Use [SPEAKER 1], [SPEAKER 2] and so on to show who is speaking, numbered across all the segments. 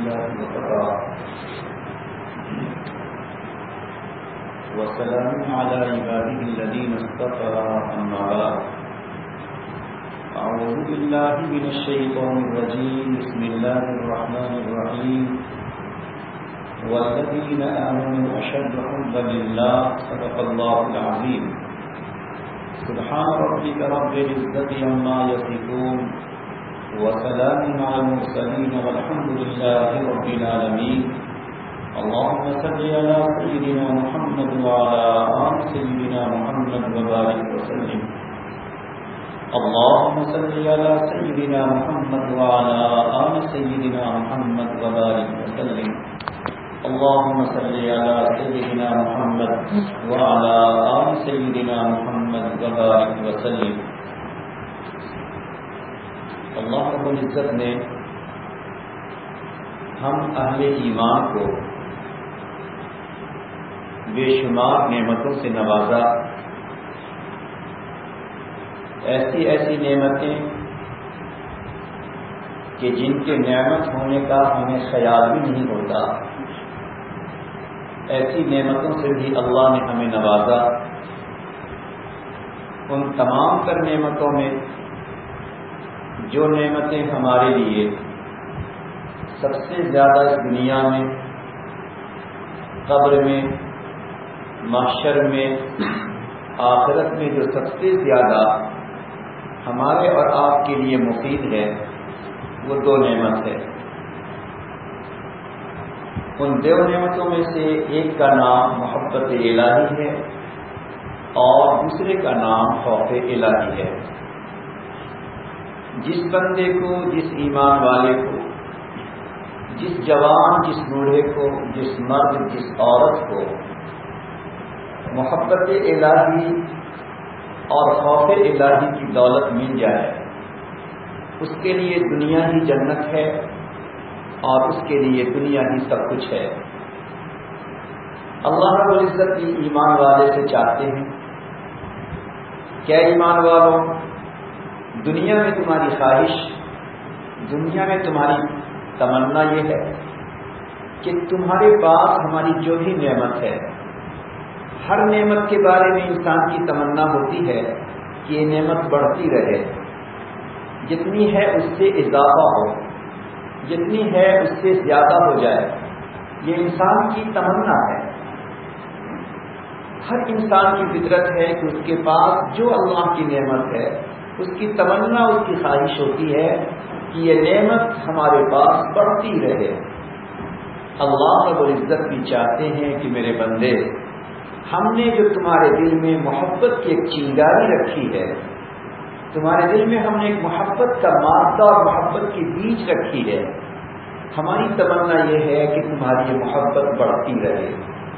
[SPEAKER 1] الله وكفى وسلام على عباده الذين اصطفى أما بعد أعوذ بالله من الشيطان الرجيم بسم الله الرحمن الرحيم والذين آمنوا أشد حبا لله صدق الله العظيم سبحان ربك رب العزة عما يصفون وسلام على المرسلين والحمد لله رب العالمين اللهم صل على سيدنا محمد وعلى آل سيدنا محمد وبارك وسلم اللهم صل على سيدنا محمد وعلى آل سيدنا محمد وبارك وسلم اللهم صل على سيدنا محمد وعلى آل سيدنا محمد وبارك وسلم. اللہ رب العزت نے ہم اہل ایمان کو بے شمار نعمتوں سے نوازا. ایسی ایسی نعمتیں کہ جن کے نعمت ہونے کا ہمیں خیال بھی نہیں ہوتا، ایسی نعمتوں سے بھی اللہ نے ہمیں نوازا. ان تمام تر نعمتوں میں جو نعمتیں ہمارے لیے سب سے زیادہ اس دنیا میں، قبر میں، محشر میں، آخرت میں جو سب سے زیادہ ہمارے اور آپ کے لیے مفید ہے، وہ دو نعمت ہے. ان دو نعمتوں میں سے ایک کا نام محبت الہی ہے اور دوسرے کا نام خوف الہی ہے. جس بندے کو، جس ایمان والے کو، جس جوان، جس بوڑھے کو، جس مرد، جس عورت کو محبت الہی اور خوف الہی کی دولت مل جائے، اس کے لیے دنیا ہی جنت ہے اور اس کے لیے دنیا ہی سب کچھ ہے. اللہ رب العزت کی ایمان والے سے چاہتے ہیں کیا ایمان والوں، دنیا میں تمہاری خواہش، دنیا میں تمہاری تمنا یہ ہے کہ تمہارے پاس ہماری جو بھی نعمت ہے، ہر نعمت کے بارے میں انسان کی تمنا ہوتی ہے کہ یہ نعمت بڑھتی رہے، جتنی ہے اس سے اضافہ ہو، جتنی ہے اس سے زیادہ ہو جائے. یہ انسان کی تمنا ہے. ہر انسان کی فطرت ہے کہ اس کے پاس جو اللہ کی نعمت ہے، اس کی تمنا، اس کی خواہش ہوتی ہے کہ یہ نعمت ہمارے پاس بڑھتی رہے. اللہ رب العزت بھی چاہتے ہیں کہ میرے بندے، ہم نے جو تمہارے دل میں محبت کی ایک چنگاری رکھی ہے، تمہارے دل میں ہم نے ایک محبت کا مادہ اور محبت کی بیج رکھی ہے، ہماری تمنا یہ ہے کہ تمہاری یہ محبت بڑھتی رہے.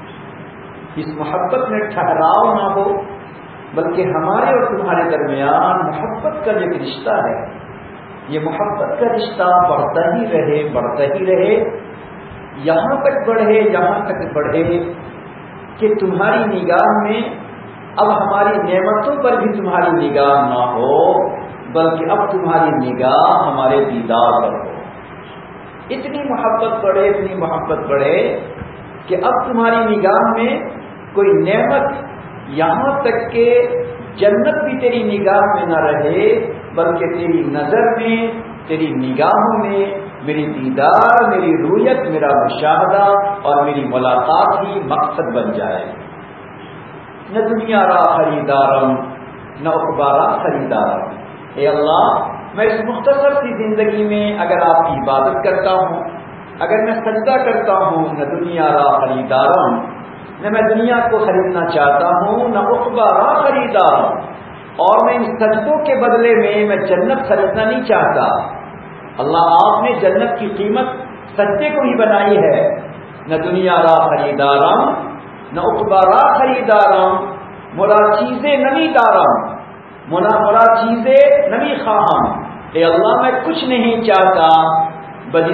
[SPEAKER 1] اس محبت میں ٹھہراؤ نہ ہو، بلکہ ہمارے اور تمہارے درمیان محبت کا جو رشتہ ہے، یہ محبت کا رشتہ بڑھتا ہی رہے، بڑھتا ہی رہے، یہاں تک بڑھے، یہاں تک بڑھے کہ تمہاری نگاہ میں اب ہماری نعمتوں پر بھی تمہاری نگاہ نہ ہو، بلکہ اب تمہاری نگاہ ہمارے دیدار پر ہو. اتنی محبت بڑھے، اتنی محبت بڑھے کہ اب تمہاری نگاہ میں کوئی نعمت، یہاں تک کہ جنت بھی تیری نگاہ میں نہ رہے، بلکہ تیری نظر میں، تیری نگاہوں میں میری دیدار، میری رویت، میرا مشاہدہ اور میری ملاقات ہی مقصد بن جائے. نہ دنیا را خریدارم نہ اخبارہ خریدارم. اے اللہ، میں اس مختصر سی زندگی میں اگر آپ کی عبادت کرتا ہوں، اگر میں سجدہ کرتا ہوں، نہ دنیا را خریدارم، نہ میں دنیا کو خریدنا چاہتا ہوں، نہ اخبارہ خریدارم، اور میں ان سجدوں کے بدلے میں جنت خریدنا نہیں چاہتا. اللہ، آپ نے جنت کی قیمت سجدے کو ہی بنائی ہے. نہ دنیا را خریدارم نہ اخبارہ خریدارم، مرا چیزیں نمی دارم، مرا چیزیں نمی خواہم. اے اللہ، میں کچھ نہیں چاہتا بجز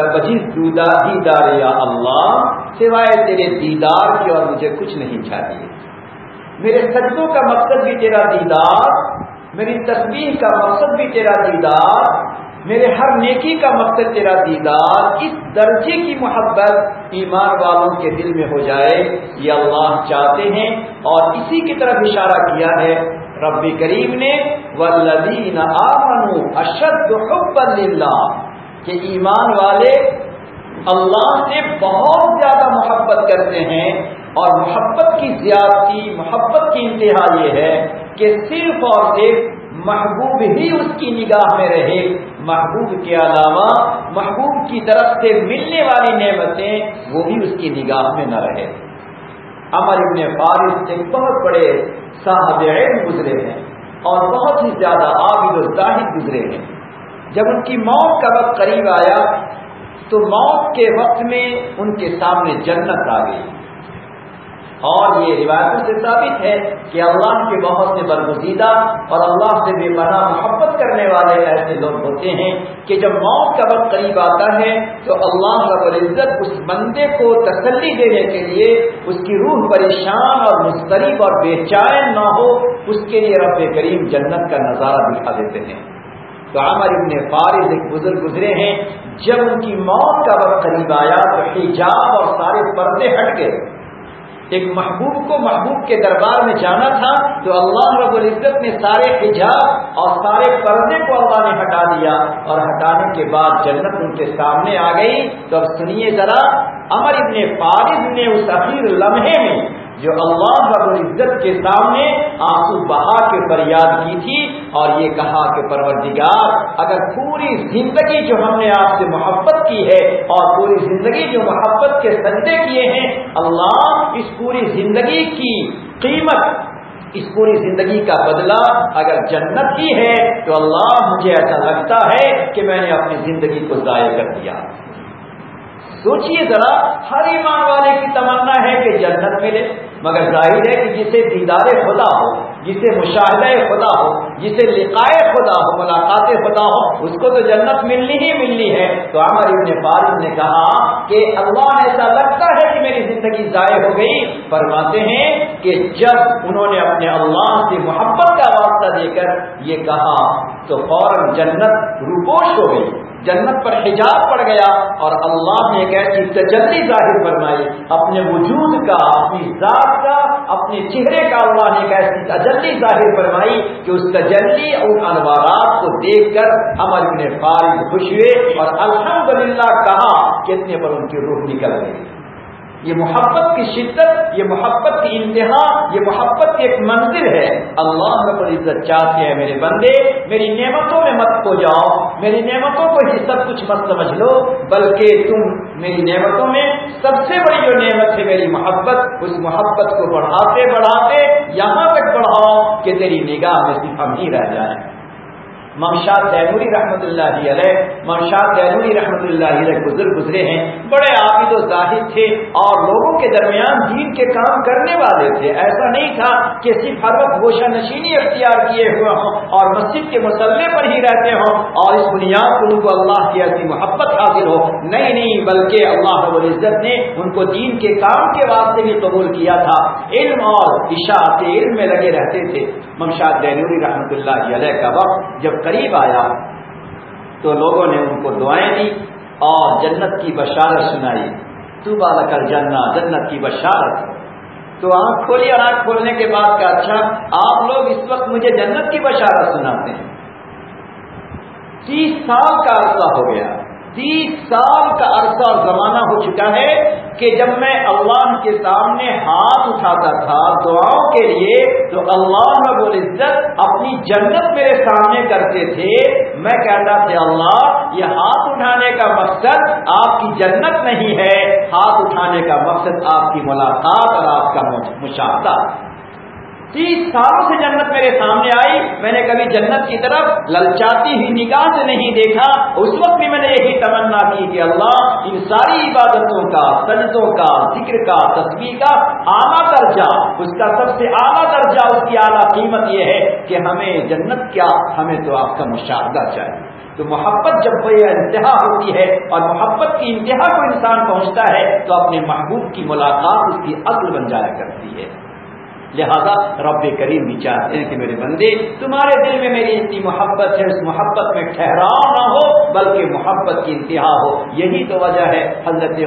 [SPEAKER 1] دیدار یا اللہ، سوائے تیرے دیدار کے اور مجھے کچھ نہیں چاہیے. میرے سجدوں کا مقصد بھی تیرا دیدار، میری تسبیح کا مقصد بھی تیرا دیدار، میرے ہر نیکی کا مقصد تیرا دیدار، اس درجے کی محبت ایمان والوں کے دل میں ہو جائے، یہ اللہ چاہتے ہیں۔ اور اسی کی طرف اشارہ کیا ہے رب کریم نے، والذین آمنوا اشد حبا للہ، کہ ایمان والے اللہ سے بہت زیادہ محبت کرتے ہیں۔ اور محبت کی زیادتی، محبت کی انتہا یہ ہے کہ صرف اور صرف محبوب ہی اس کی نگاہ میں رہے، محبوب کے علاوہ محبوب کی طرف سے ملنے والی نعمتیں وہ بھی اس کی نگاہ میں نہ رہے۔ عمر ابن فارس ایک بہت بڑے صاحب علم گزرے ہیں اور بہت ہی زیادہ عابد و زاہد گزرے ہیں۔ جب ان کی موت کا وقت قریب آیا تو موت کے وقت میں ان کے سامنے جنت آ گئی، اور یہ روایتوں سے ثابت ہے کہ اللہ کے بہت سے برگزیدہ اور اللہ سے بے پناہ محبت کرنے والے ایسے لوگ ہوتے ہیں کہ جب موت کا وقت قریب آتا ہے تو اللہ رب العزت اس بندے کو تسلی دینے کے لیے، اس کی روح پریشان اور مضطرب اور بے چین نہ ہو، اس کے لیے رب کریم جنت کا نظارہ دکھا دیتے ہیں۔ تو عمر ابن فارس ایک بزرگ گزرے ہیں، جب ان کی موت کا وقت قریب آیا تو حجاب اور سارے پردے ہٹ گئے۔ ایک محبوب کو محبوب کے دربار میں جانا تھا تو اللہ رب العزت نے سارے حجاب اور سارے پردے کو اللہ نے ہٹا دیا، اور ہٹانے کے بعد جنت ان کے سامنے آ گئی۔ تو اب سنیے ذرا، عمر ابن فارس نے اس اخیر لمحے میں جو اللہ رب العزت کے سامنے آنسو بہا کے فریاد کی تھی اور یہ کہا کہ پروردگار، اگر پوری زندگی جو ہم نے آپ سے محبت کی ہے اور پوری زندگی جو محبت کے سجدے کیے ہیں، اللہ اس پوری زندگی کی قیمت، اس پوری زندگی کا بدلہ اگر جنت ہی ہے تو اللہ مجھے ایسا لگتا ہے کہ میں نے اپنی زندگی کو ضائع کر دیا۔ سوچئے ذرا، ہر ایمان والے کی تمنا ہے کہ جنت ملے، مگر ظاہر ہے کہ جسے دیدار خدا ہو، جسے مشاہدہ خدا ہو، جسے لقائے خدا ہو، ملاقات خدا ہو، اس کو تو جنت ملنی ہی ملنی ہے۔ تو عمر ابن فارس نے کہا کہ اللہ ایسا لگتا ہے کہ میری زندگی ضائع ہو گئی۔ فرماتے ہیں کہ جب انہوں نے اپنے اللہ سے محبت کا واسطہ دے کر یہ کہا تو فوراً جنت روپوش ہو گئی، جنت پر حجاب پڑ گیا، اور اللہ نے ایک ایسی تجلی ظاہر فرمائی اپنے وجود کا، اپنی ذات کا، اپنے چہرے کا، اللہ نے ایک ایسی تجلی ظاہر فرمائی کہ اس تجلی اور انوارات کو دیکھ کر عمر بن فارس خوش ہوئے اور الحمدللہ کہا کہ اتنے پر ان کی روح نکل گئی۔ یہ محبت کی شدت، یہ محبت کی انتہا، یہ محبت کی ایک منزل ہے۔ اللہ رب العزت چاہتے ہیں میرے بندے میری نعمتوں میں مت کھو جاؤ، میری نعمتوں کو ہی سب کچھ مت سمجھ لو، بلکہ تم میری نعمتوں میں سب سے بڑی جو نعمت ہے میری محبت، اس محبت کو بڑھاتے بڑھاتے یہاں تک بڑھاؤ کہ تیری نگاہ میں صرف ہم ہی رہ جائیں۔ ممشاد تیموری رحمۃ اللہ علیہ، ممشاد تیموری رحمۃ اللہ علیہ بزرگ گزرے ہیں، بڑے عابد و زاہد تھے اور لوگوں کے درمیان دین کے کام کرنے والے تھے۔ ایسا نہیں تھا کہ صرف ہر وقت گوشہ نشینی اختیار کیے ہوئے ہوں اور مسجد کے مصلے پر ہی رہتے ہوں اور اس بنیاد پر ان کو اللہ کی ایسی محبت حاصل ہو، نہیں، بلکہ اللہ رب العزت نے ان کو دین کے کام کے واسطے بھی قبول کیا تھا، علم اور اشاعت علم میں لگے رہتے تھے۔ ممشاد تیموری رحمۃ اللہ علیہ کا وقت جب قریب آیا تو لوگوں نے ان کو دعائیں دی اور جنت کی بشارت سنائی، طوبی لک الجنہ، جنت کی بشارت۔ تو آنکھ کھولی اور آنکھ کھولنے کے بعد کہا اچھا آپ لوگ اس وقت مجھے جنت کی بشارت سناتے ہیں۔ 30 سال کا عرصہ ہو گیا، 30 سال کا عرصہ اور زمانہ ہو چکا ہے کہ جب میں اللہ کے سامنے ہاتھ اٹھاتا تھا دعاؤں کے لیے تو اللہ رب العزت اپنی جنت میرے سامنے کرتے تھے، میں کہتا تھا اللہ یہ ہاتھ اٹھانے کا مقصد آپ کی جنت نہیں ہے، ہاتھ اٹھانے کا مقصد آپ کی ملاقات اور آپ کا مشاہدہ۔ 30 سالوں سے جنت میرے سامنے آئی، میں نے کبھی جنت کی طرف للچاتی ہوئی نگاہ سے نہیں دیکھا۔ اس وقت بھی میں نے یہی تمنا کی کہ اللہ ان ساری عبادتوں کا، سجدوں کا، ذکر کا، تسبیح کا اعلیٰ درجہ، اس کا سب سے اعلیٰ درجہ، اس کی اعلیٰ قیمت یہ ہے کہ ہمیں جنت کیا، ہمیں تو آپ کا مشاہدہ چاہیے۔ تو محبت جب کوئی انتہا ہوتی ہے اور محبت کی انتہا کو انسان پہنچتا ہے تو اپنے محبوب کی ملاقات اس کی اصل بن جایا کرتی ہے۔ لہذا رب کریم بھی چاہتے ہیں کہ میرے بندے تمہارے دل میں میری اتنی محبت ہے، اس محبت میں ٹھہراؤ نہ ہو بلکہ محبت کی انتہا ہو۔ یہی تو وجہ ہے حضرت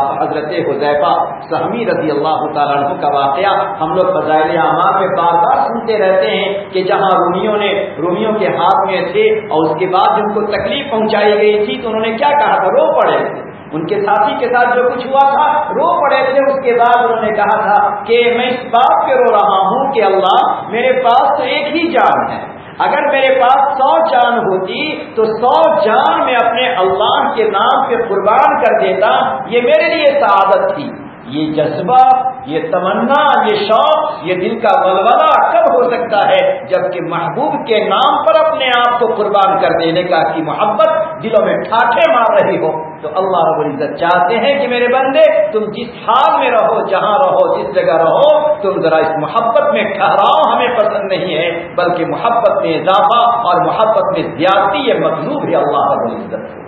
[SPEAKER 1] حذیفہ سہمی رضی اللہ تعالیٰ عنہ کا واقعہ ہم لوگ فضائل اعمال میں بار بار سنتے رہتے ہیں کہ جہاں رومیوں کے ہاتھ میں تھے اور اس کے بعد جن کو تکلیف پہنچائی گئی تھی تو انہوں نے کیا کہا تھا؟ رو پڑے تھے۔ ان کے ساتھی کے ساتھ جو کچھ ہوا تھا رو پڑے تھے۔ اس کے بعد انہوں نے کہا تھا کہ میں اس بات پہ رو رہا ہوں کہ اللہ میرے پاس تو ایک ہی جان ہے، اگر میرے پاس 100 جان ہوتی تو 100 جان میں اپنے اللہ کے نام پہ قربان کر دیتا، یہ میرے لیے سعادت تھی۔ یہ جذبہ، یہ تمنا، یہ شوق، یہ دل کا ولولہ کب ہو سکتا ہے؟ جبکہ محبوب کے نام پر اپنے آپ کو قربان کر دینے کا کی محبت دلوں میں ٹھاٹھے مار رہی ہو۔ تو اللہ رب العزت چاہتے ہیں کہ میرے بندے تم جس حال میں رہو، جہاں رہو، جس جگہ رہو، تم ذرا اس محبت میں ٹھہراؤ ہمیں پسند نہیں ہے، بلکہ محبت میں اضافہ اور محبت میں زیادتی یہ مطلوب ہے اللہ رب العزت کو۔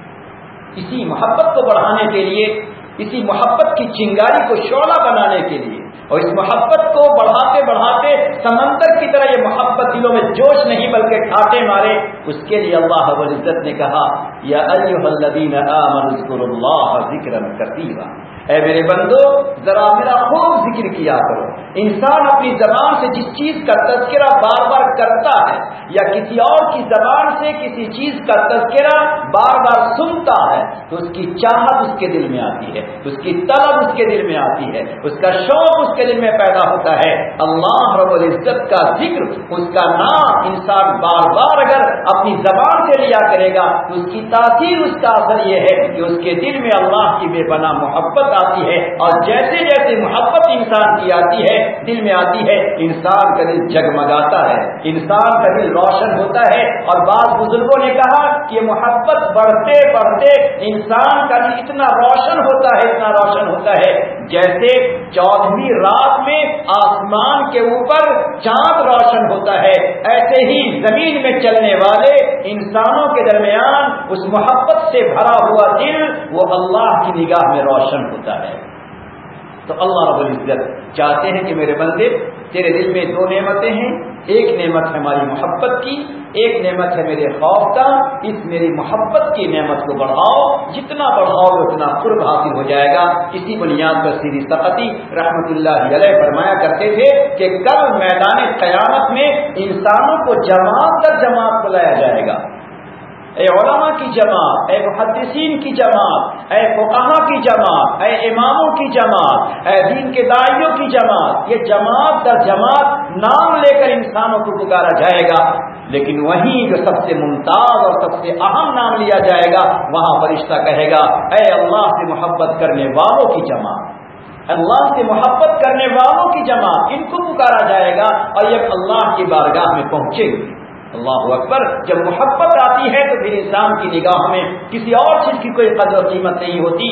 [SPEAKER 1] اسی محبت کو بڑھانے کے لیے، اسی محبت کی چنگاری کو شعلہ بنانے کے لیے اور اس محبت کو بڑھاتے بڑھاتے سمندر کی طرح یہ محبت دلوں میں جوش نہیں بلکہ ٹھاٹے مارے، اس کے لیے اللہ رب العزت نے کہا یا ایھا الذین آمنوا اذکروا اللہ ذکرا کثیرا، اے میرے بندو ذرا میرا خوب ذکر کیا کرو۔ انسان اپنی زبان سے جس چیز کا تذکرہ بار بار کرتا ہے یا کسی اور کی زبان سے کسی چیز کا تذکرہ بار بار سنتا ہے تو اس کی چاہت اس کے دل میں آتی ہے، اس کی طلب اس کے دل میں آتی ہے، اس کا شوق اس کے دل میں پیدا ہوتا ہے۔ اللہ رب العزت کا ذکر، اس کا نام انسان بار بار اگر اپنی زبان سے لیا کرے گا تو اس کی تاثیر، اس کا اثر یہ ہے کہ اس کے دل میں اللہ کی بے پناہ محبت آتی ہے، اور جیسے جیسے محبت انسان کی آتی ہے، دل میں آتی ہے، انسان کا دل جگمگاتا ہے، انسان کا دل روشن ہوتا ہے۔ اور بعض بزرگوں نے کہا کہ محبت بڑھتے بڑھتے انسان کا دل اتنا روشن ہوتا ہے، اتنا روشن ہوتا ہے جیسے 14ویں رات میں آسمان کے اوپر چاند روشن ہوتا ہے، ایسے ہی زمین میں چلنے والے انسانوں کے درمیان اس محبت سے بھرا ہوا دل وہ اللہ کی نگاہ میں روشن ہوتا ہے۔ تو اللہ رب العزت چاہتے ہیں کہ میرے بندے تیرے دل میں 2 نعمتیں ہیں، ایک نعمت ہے ہماری محبت کی، ایک نعمت ہے میرے خوف کا۔ اس میری محبت کی نعمت کو بڑھاؤ، جتنا بڑھاؤ اتنا قرب حاصل ہو جائے گا۔ اسی بنیاد پر سیدی سقطی رحمت اللہ علیہ فرمایا کرتے تھے کہ کل میدان قیامت میں انسانوں کو جماعت در جماعت بلایا جائے گا، اے علماء کی جماعت، اے محدثین کی جماعت، اے فقہا کی جماعت، اے اماموں کی جماعت، اے دین کے داعیوں کی جماعت، یہ جماعت در جماعت نام لے کر انسانوں کو پکارا جائے گا۔ لیکن وہیں جو سب سے ممتاز اور سب سے اہم نام لیا جائے گا وہاں فرشتہ کہے گا اے اللہ سے محبت کرنے والوں کی جماعت، اللہ سے محبت کرنے والوں کی جماعت، ان کو پکارا جائے گا اور یہ اللہ کی بارگاہ میں پہنچے گی۔ اللہ اکبر۔ جب محبت آتی ہے تو پھر انسان کی نگاہ میں کسی اور چیز کی کوئی قدر و قیمت نہیں ہوتی۔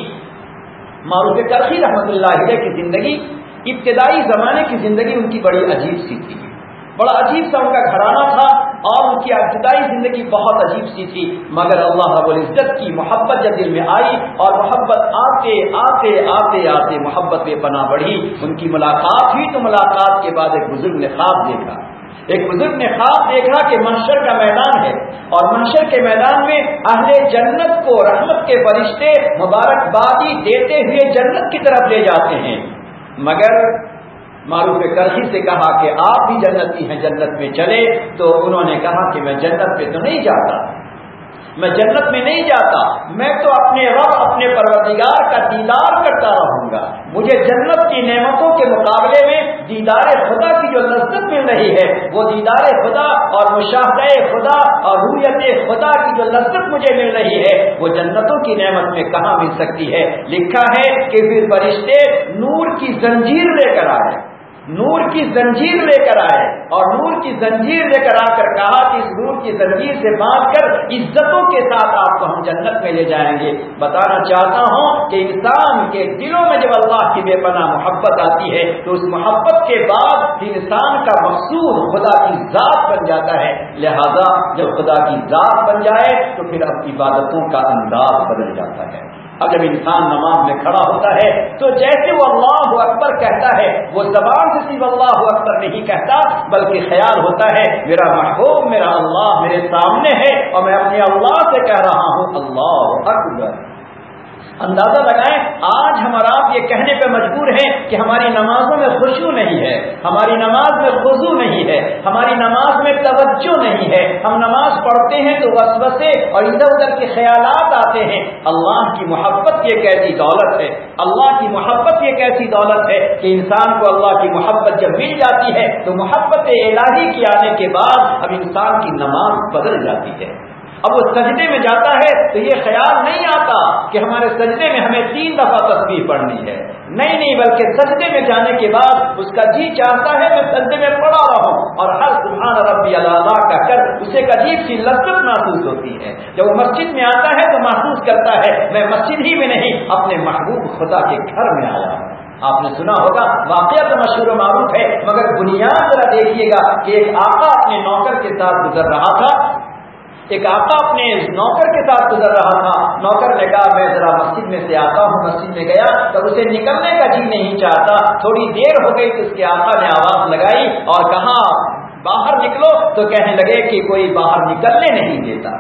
[SPEAKER 1] معروف کرخی رحمت اللہ علیہ کی زندگی، ابتدائی زمانے کی زندگی ان کی بڑی عجیب سی تھی، بڑا عجیب سا ان کا گھرانہ تھا اور ان کی ابتدائی زندگی بہت عجیب سی تھی، مگر اللہ رب العزت کی محبت جب دل میں آئی اور محبت آتے آتے آتے آتے محبت میں پناہ بڑھی۔ ان کی ملاقات ہوئی تو ملاقات کے بعد ایک بزرگ نے خواب دیکھا، ایک بزرگ نے خواب دیکھا کہ محشر کا میدان ہے اور محشر کے میدان میں اہل جنت کو رحمت کے فرشتے مبارکبادی دیتے ہوئے جنت کی طرف لے جاتے ہیں، مگر معروف کرخی سے کہا کہ آپ بھی جنتی ہیں، جنت میں چلے۔ تو انہوں نے کہا کہ میں جنت پہ تو نہیں جاتا، میں جنت میں نہیں جاتا، میں تو اپنے رب اپنے پروردگار کا دیدار کرتا رہوں گا۔ مجھے جنت کی نعمتوں کے مقابلے میں دیدار خدا کی جو لذت مل رہی ہے، وہ دیدار خدا اور مشاہدہ خدا اور رؤیت خدا کی جو لذت مجھے مل رہی ہے وہ جنتوں کی نعمت میں کہاں مل سکتی ہے؟ لکھا ہے کہ پھر فرشتے نور کی زنجیر لے کر آئے، نور کی زنجیر لے کر آئے اور نور کی زنجیر لے کر آ کر کہا کہ اس نور کی زنجیر سے باندھ کر عزتوں کے ساتھ آپ کو ہم جنت میں لے جائیں گے۔ بتانا چاہتا ہوں کہ انسان کے دلوں میں جب اللہ کی بے پناہ محبت آتی ہے تو اس محبت کے بعد انسان کا مقصود خدا کی ذات بن جاتا ہے، لہذا جب خدا کی ذات بن جائے تو پھر اب عبادتوں کا انداز بدل جاتا ہے، اب جب انسان نماز میں کھڑا ہوتا ہے تو جیسے وہ اللہ اکبر کہتا ہے وہ زبان سے صرف اللہ اکبر نہیں کہتا بلکہ خیال ہوتا ہے میرا محبوب میرا اللہ میرے سامنے ہے اور میں اپنے اللہ سے کہہ رہا ہوں اللہ اکبر۔ اندازہ لگائیں آج ہم اور آپ یہ کہنے پہ مجبور ہیں کہ ہماری نمازوں میں خشوع نہیں ہے، ہماری نماز میں خضوع نہیں ہے، ہماری نماز میں توجہ نہیں ہے، ہم نماز پڑھتے ہیں تو وسوسے اور ادھر ادھر کے خیالات آتے ہیں۔ اللہ کی محبت یہ کیسی دولت ہے، اللہ کی محبت یہ کیسی دولت ہے کہ انسان کو اللہ کی محبت جب مل جاتی ہے تو محبت الہی کی آنے کے بعد اب انسان کی نماز بدل جاتی ہے۔ اب وہ سجدے میں جاتا ہے تو یہ خیال نہیں آتا کہ ہمارے سجدے میں ہمیں 3 دفعہ تسبیح پڑھنی ہے، نہیں بلکہ سجدے میں جانے کے بعد اس کا جی چاہتا ہے میں سجدے میں پڑا رہا ہوں اور ہر سبحان ربی الاعلیٰ کا کر اسے ایک عجیب سی لذت محسوس ہوتی ہے۔ جب وہ مسجد میں آتا ہے تو محسوس کرتا ہے میں مسجد ہی میں نہیں اپنے محبوب خدا کے گھر میں آیا ہوں۔ آپ نے سنا ہوگا واقعہ تو مشہور و معروف ہے مگر بنیاد ذرا دیکھیے گا کہ ایک آقا اپنے نوکر کے ساتھ گزر رہا تھا، ایک آقا اپنے نوکر کے ساتھ گزر رہا تھا، نوکر نے کہا میں ذرا مسجد میں سے آتا ہوں، مسجد میں گیا تو اسے نکلنے کا جی نہیں چاہتا، تھوڑی دیر ہو گئی تو اس کے آقا نے آواز لگائی اور کہا باہر نکلو، تو کہنے لگے کہ کوئی باہر نکلنے نہیں دیتا،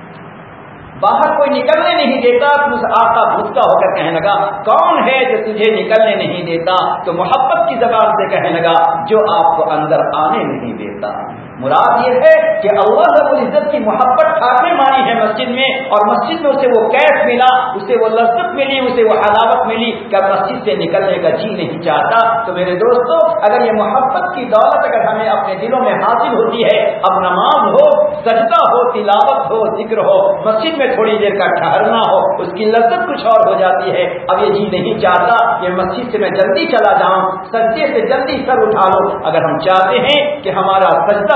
[SPEAKER 1] باہر کوئی نکلنے نہیں دیتا۔ تو اس آقا غصہ ہو کر کہنے لگا کون ہے جو تجھے نکلنے نہیں دیتا؟ تو محبت کی زبان سے کہنے لگا جو آپ کو اندر آنے نہیں دیتا۔ مراد یہ ہے کہ اللہ رب العزت کی محبت ٹھاکریں ماری ہے مسجد میں، اور مسجد میں اسے وہ کیف ملا، اسے وہ لذت ملی، اسے وہ حلاوت ملی کہ مسجد سے نکلنے کا جی نہیں چاہتا۔ تو میرے دوستو اگر یہ محبت کی دولت اگر ہمیں اپنے دلوں میں حاصل ہوتی ہے، اب نماز ہو، سجدہ ہو، تلاوت ہو، ذکر ہو، مسجد میں تھوڑی دیر کا ٹھہرنا ہو، اس کی لذت کچھ اور ہو جاتی ہے۔ اب یہ جی نہیں چاہتا کہ مسجد سے میں جلدی چلا جاؤں، سجدے سے جلدی سر اٹھا لو۔ اگر ہم چاہتے ہیں کہ ہمارا سجدہ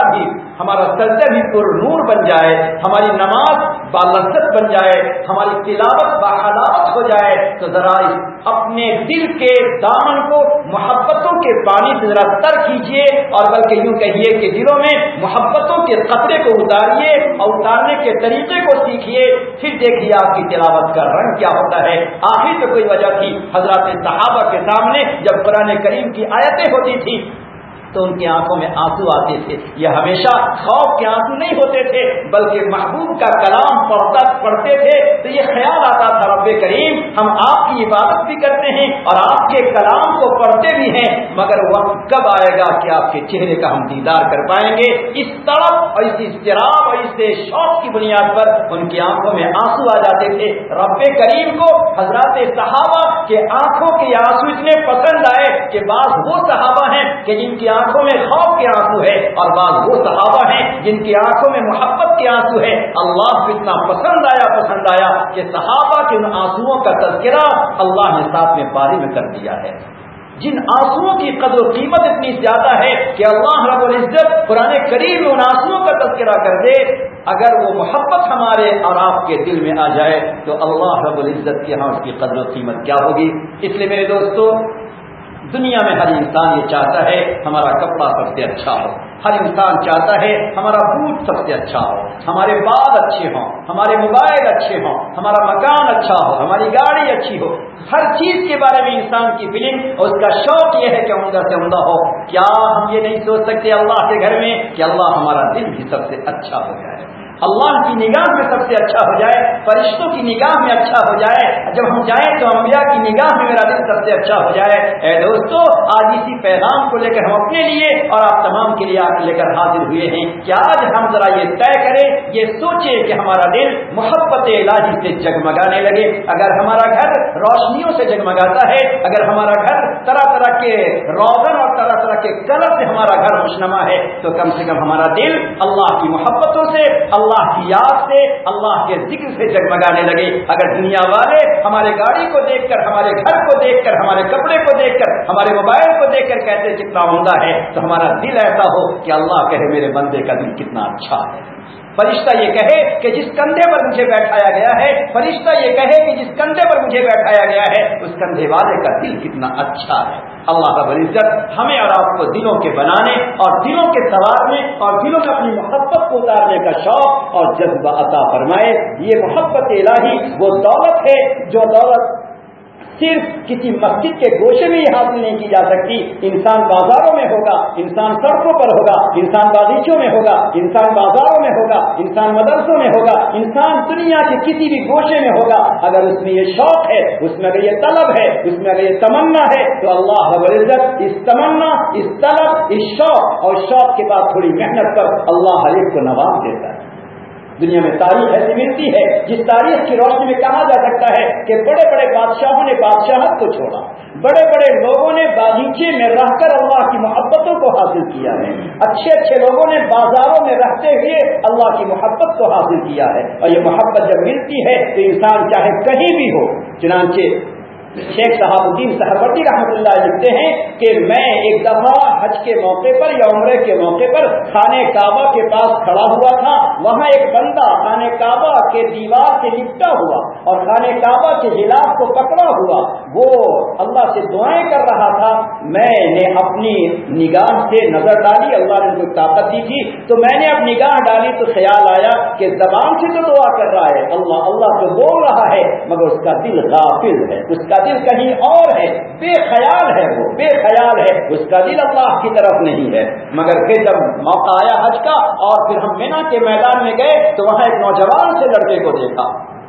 [SPEAKER 1] بھی پر نور بن جائے، ہماری نماز بالذت بن جائے، ہماری تلاوت باحلاوت ہو جائے، تو ذرا اپنے دل کے دامن کو محبتوں کے پانی سے ذرا تر کیجیے، اور بلکہ یوں کہیے کہ دلوں میں محبتوں کے قطرے کو اتاریے اور اتارنے کے طریقے کو سیکھیے، پھر دیکھیے آپ کی تلاوت کا رنگ کیا ہوتا ہے۔ آخر تو کوئی وجہ تھی، حضرات صحابہ کے سامنے جب قرآن کریم کی آیتیں ہوتی تھی تو ان کی آنکھوں میں آنسو آتے تھے۔ یہ ہمیشہ خوف کے آنسو نہیں ہوتے تھے بلکہ محبوب کا کلام پڑھتے تھے تو یہ خیال آتا تھا رب کریم ہم آپ کی عبادت بھی کرتے ہیں اور آپ کے کلام کو پڑھتے بھی ہیں، مگر وقت کب آئے گا کہ آپ کے چہرے کا ہم دیدار کر پائیں گے؟ اس تڑپ اور اس اضطراب اور اس شوق کی بنیاد پر ان کی آنکھوں میں آنسو آ جاتے تھے۔ رب کریم کو حضرات صحابہ کے آنکھوں کے آنسو اتنے پسند آئے کہ بعض وہ صحابہ ہیں کہ جن کی آنکھوں میں خوف کے آنسو ہے، اور بعض وہ صحابہ ہیں جن کی آنکھوں میں محبت کے آنسو ہے۔ اللہ کو اتنا پسند آیا کہ صحابہ کے ان آنسوؤں کا تذکرہ اللہ نے ساتھ میں پاری میں کر دیا ہے۔ جن آنسوؤں کی قدر و قیمت اتنی زیادہ ہے کہ اللہ رب العزت قرآن کریم میں ان آنسوؤں کا تذکرہ کر دے، اگر وہ محبت ہمارے اور آپ کے دل میں آ جائے تو اللہ رب العزت کے ہاں اس کی قدر و قیمت کیا ہوگی۔ اس لیے میرے دوستو دنیا میں ہر انسان یہ چاہتا ہے ہمارا کپڑا سب سے اچھا ہو، ہر انسان چاہتا ہے ہمارا بوٹ سب سے اچھا ہو، ہمارے بال اچھے ہوں، ہمارے موبائل اچھے ہوں، ہمارا مکان اچھا ہو، ہماری گاڑی اچھی ہو۔ ہر چیز کے بارے میں انسان کی فیلنگ اور اس کا شوق یہ ہے کہ عمدہ سے عمدہ ہو۔ کیا ہم یہ نہیں سوچ سکتے اللہ کے گھر میں کہ اللہ ہمارا دل بھی سب سے اچھا ہو جائے، اللہ کی نگاہ میں سب سے اچھا ہو جائے، فرشتوں کی نگاہ میں اچھا ہو جائے، جب ہم جائیں تو انبیاء کی نگاہ میں میرا دل سب سے اچھا ہو جائے۔ اے دوستو آج اسی پیغام کو لے کر ہم اپنے لیے اور آپ تمام کے لیے آج لے کر حاضر ہوئے ہیں کہ آج ہم ذرا یہ طے کریں، یہ سوچیں کہ ہمارا دل محبت الہی سے جگمگانے لگے۔ اگر ہمارا گھر روشنیوں سے جگمگاتا ہے، اگر ہمارا گھر طرح طرح کے روغن اور طرح طرح کے کلر سے ہمارا گھر خوشنما ہے، تو کم سے کم ہمارا دل اللہ کی محبتوں سے، اللہ کی یاد سے، اللہ کے ذکر سے جگمگانے لگے۔ اگر دنیا والے ہمارے گاڑی کو دیکھ کر، ہمارے گھر کو دیکھ کر، ہمارے کپڑے کو دیکھ کر، ہمارے موبائل کو دیکھ کر کہتے کتنا عمدہ ہے، تو ہمارا دل ایسا ہو کہ اللہ کہے میرے بندے کا دل کتنا اچھا ہے۔ فرشتہ یہ کہے کہ جس کندھے پر مجھے بیٹھایا گیا ہے، فرشتہ یہ کہے کہ جس کندھے پر مجھے بیٹھایا گیا ہے اس کندھے والے کا دل کتنا اچھا ہے۔ اللہ رب العزت ہمیں اور آپ کو دلوں کے بنانے اور دلوں کے سنوارنے اور دلوں میں اپنی محبت کو اتارنے کا شوق اور جذبہ عطا فرمائے۔ یہ محبت الہی وہ دولت ہے جو دولت صرف کسی مسجد کے گوشے میں ہی حاصل نہیں کی جا سکتی۔ انسان بازاروں میں ہوگا، انسان سڑکوں پر ہوگا، انسان باغیچوں میں ہوگا، انسان بازاروں میں ہوگا، انسان مدرسوں میں ہوگا، انسان دنیا کے کسی بھی گوشے میں ہوگا، اگر اس میں یہ شوق ہے، اس میں اگر یہ طلب ہے، اس میں اگر یہ تمنا ہے، تو اللہ رب العزت اس تمنا، اس طلب، اس شوق اور شوق کے بعد تھوڑی محنت پر اللہ ہر ایک کو نواز دیتا ہے۔ دنیا میں تاریخ ایسی ملتی ہے جس تاریخ کی روشنی میں کہا جا سکتا ہے کہ بڑے بڑے بادشاہوں نے بادشاہت کو چھوڑا، بڑے بڑے لوگوں نے باغیچے میں رہ کر اللہ کی محبتوں کو حاصل کیا ہے، اچھے اچھے لوگوں نے بازاروں میں رہتے ہوئے اللہ کی محبت کو حاصل کیا ہے، اور یہ محبت جب ملتی ہے تو انسان چاہے کہیں بھی ہو۔ چنانچہ شیخ صحاب الدین سہروردی رحمۃ اللہ لکھتے ہیں کہ میں ایک دفعہ حج کے موقع پر یا عمرے کے موقع پر خانہ کعبہ کے پاس کھڑا ہوا تھا، وہاں ایک بندہ خانہ کعبہ کے دیوار سے لپٹا ہوا اور خانہ کعبہ کے غلاف کو پکڑا ہوا، وہ اللہ سے دعائیں کر رہا تھا۔ میں نے اپنی نگاہ سے نظر ڈالی، اللہ نے ان کو طاقت دی تھی، تو میں نے اب نگاہ ڈالی تو خیال آیا کہ زبان سے تو دعا کر رہا ہے، اللہ اللہ تو بول رہا ہے، مگر اس کا دل غافل ہے، اس کا دل کہیں اور ہے، بے خیال ہے، وہ بے خیال ہے، اس کا دل اللہ کی طرف نہیں ہے۔ مگر پھر جب موقع آیا حج کا اور پھر ہم مینا کے میدان میں گئے تو وہاں ایک نوجوان سے لڑکے کو دیکھا،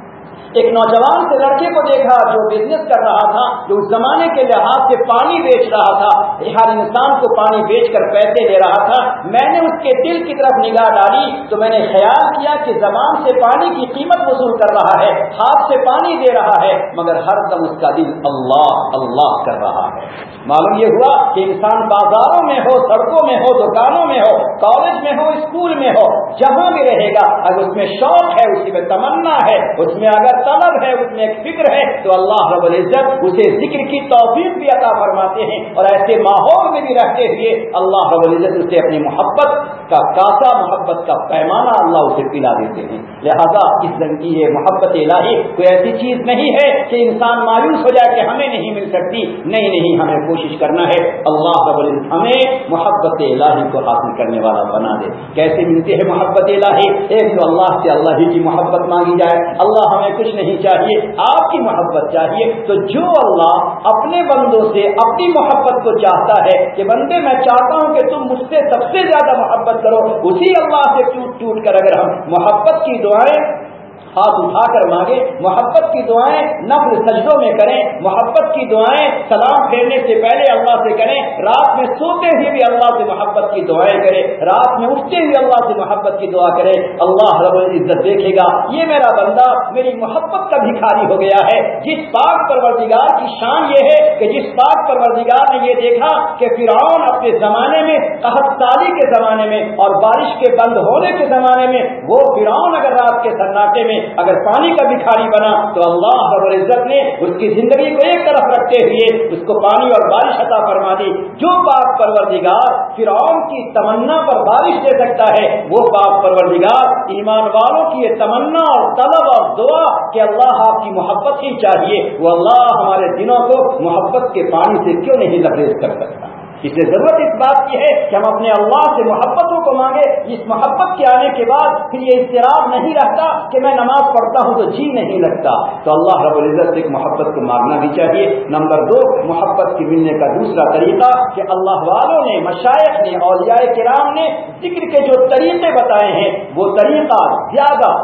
[SPEAKER 1] ایک نوجوان سے لڑکے کو دیکھا جو بزنس کر رہا تھا، جو اس زمانے کے لحاظ سے پانی بیچ رہا تھا، ہر انسان کو پانی بیچ کر پیسے دے رہا تھا۔ میں نے اس کے دل کی طرف نگاہ ڈالی تو میں نے خیال کیا کہ زبان سے پانی کی قیمت وصول کر رہا ہے، ہاتھ سے پانی دے رہا ہے، مگر ہر دم اس کا دل اللہ اللہ کر رہا ہے۔ معلوم یہ ہوا کہ انسان بازاروں میں ہو، سڑکوں میں ہو، دکانوں میں ہو، کالج میں ہو، اسکول میں ہو، جہاں بھی رہے گا، اگر اس میں شوق ہے، اس میں تمنا ہے، اس میں اگر طلب ہے، اس میں ایک فکر ہے، تو اللہ رب العزت اسے ذکر کی توفیق بھی عطا فرماتے ہیں، اور ایسے ماحول میں بھی رہتے ہوئے اللہ رب العزت اسے اپنی محبت کا کاسا، محبت کا پیمانہ اللہ اسے پلا دیتے ہیں۔ لہذا اس زندگی یہ محبت الہی کوئی ایسی چیز نہیں ہے کہ انسان مایوس ہو جائے کہ ہمیں نہیں مل سکتی، نہیں، ہمیں کوشش کرنا ہے اللہ رب العزت ہمیں محبت الہی کو حاصل کرنے والا بنا دے۔ کیسے ملتے ہیں محبت الہی؟ ایک تو اللہ سے اللہ ہی کی محبت مانگی جائے، اللہ ہمیں کچھ نہیں چاہیے، آپ کی محبت چاہیے، تو جو اللہ اپنے بندوں سے اپنی محبت کو چاہتا ہے کہ بندے میں چاہتا ہوں کہ تم مجھ سے سب سے زیادہ محبت کرو، اسی اللہ سے ٹوٹ کر اگر ہم محبت کی دعائیں ہاتھ اٹھا کر مانگے، محبت کی دعائیں نفل سجدوں میں کریں، محبت کی دعائیں سلام پھیرنے سے پہلے اللہ سے کریں، رات میں سوتے ہوئے بھی اللہ سے محبت کی دعائیں کریں، رات میں اٹھتے ہوئے اللہ سے محبت کی دعا کریں، اللہ رب العزت دیکھے گا یہ میرا بندہ میری محبت کا بھکاری ہو گیا ہے۔ جس پاک پروردگار کی شان یہ ہے کہ جس پاک پروردگار نے یہ دیکھا کہ فرعون اپنے زمانے میں قحط سالی کے زمانے میں اور بارش کے بند ہونے کے زمانے میں، وہ فرعون اگر رات کے سناٹے میں اگر پانی کا بھکاری بنا تو اللہ رب العزت نے اس کی زندگی کو ایک طرف رکھتے ہوئے اس کو پانی اور بارش عطا فرما دی۔ جو پاک پروردگار فرعون کی تمنا پر بارش دے سکتا ہے، وہ پاک پروردگار ایمان والوں کی یہ تمنا اور طلب اور دعا کہ اللہ آپ کی محبت ہی چاہیے، وہ اللہ ہمارے دلوں کو محبت کے پانی سے کیوں نہیں لبریز کر سکتا؟ اس لیے ضرورت اس بات کی ہے کہ ہم اپنے اللہ سے محبتوں کو مانگے۔ اس محبت کے آنے کے بعد پھر یہ اضطراب نہیں رہتا کہ میں نماز پڑھتا ہوں تو جی نہیں لگتا، تو اللہ رب العزت سے محبت کو مانگنا بھی چاہیے۔ نمبر 2، محبت کی ملنے کا دوسرا طریقہ کہ اللہ والوں نے، مشائخ نے، اولیاء کرام نے ذکر کے جو طریقے بتائے ہیں وہ طریقہ زیادہ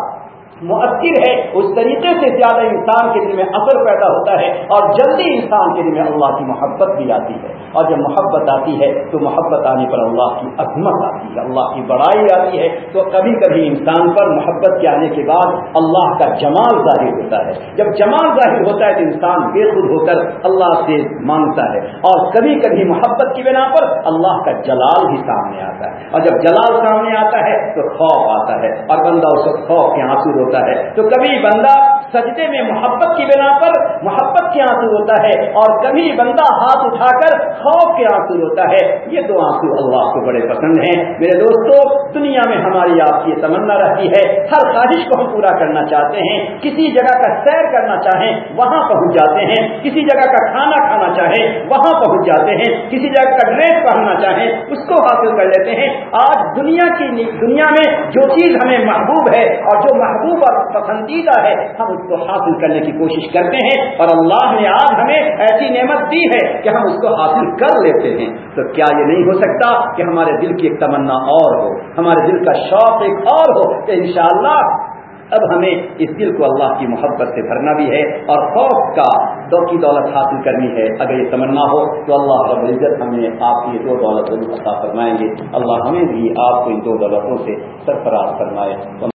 [SPEAKER 1] مؤثر ہے، اس طریقے سے زیادہ انسان کے دل میں اثر پیدا ہوتا ہے اور جلدی انسان کے دل میں اللہ کی محبت بھی آتی ہے، اور جب محبت آتی ہے تو محبت آنے پر اللہ کی عظمت آتی ہے، اللہ کی بڑائی آتی ہے، تو کبھی کبھی انسان پر محبت کے آنے کے بعد اللہ کا جمال ظاہر ہوتا ہے۔ جب جمال ظاہر ہوتا ہے تو انسان بے خود ہو کر اللہ سے مانگتا ہے، اور کبھی کبھی محبت کی بنا پر اللہ کا جلال بھی سامنے آتا ہے، اور جب جلال سامنے آتا ہے تو خوف آتا ہے اور بندہ اس وقت خوف کے آنسو ہوتا ہے. تو کبھی بندہ سجدے میں محبت کی بنا پر محبت کے آنسو ہوتا ہے اور کبھی بندہ ہاتھ اٹھا کر خوف کے آنسو ہوتا ہے. یہ دو آنسو اللہ کو بڑے پسند ہیں. میرے دوستو, دنیا میں ہماری آپ کی تمنا رہتی ہے, ہر خواہش کو ہم پورا کرنا چاہتے ہیں. کسی جگہ کا سیر کرنا چاہیں وہاں پہنچ جاتے ہیں, کسی جگہ کا کھانا کھانا چاہیں وہاں پہنچ جاتے ہیں, کسی جگہ کا ڈریس پہننا چاہیں اس کو حاصل کر لیتے ہیں. آج دنیا میں جو چیز ہمیں محبوب ہے اور جو محبوب اور پسندیدہ ہے ہم اس کو حاصل کرنے کی کوشش کرتے ہیں, اور اللہ نے آج ہمیں ایسی نعمت دی ہے کہ ہم اس کو حاصل کر لیتے ہیں. تو کیا یہ نہیں ہو سکتا کہ ہمارے دل کی ایک تمنا اور ہو, ہمارے دل کا شوق ایک اور ہو کہ انشاءاللہ اب ہمیں اس دل کو اللہ کی محبت سے بھرنا بھی ہے اور خوف کا کی دولت حاصل کرنی ہے. اگر یہ تمنا ہو تو اللہ رب العزت ہمیں آپ کی یہ دو دولتوں عطا فرمائیں گے. اللہ ہمیں بھی آپ کو ان دو دولتوں سے سرفراز فرمائے.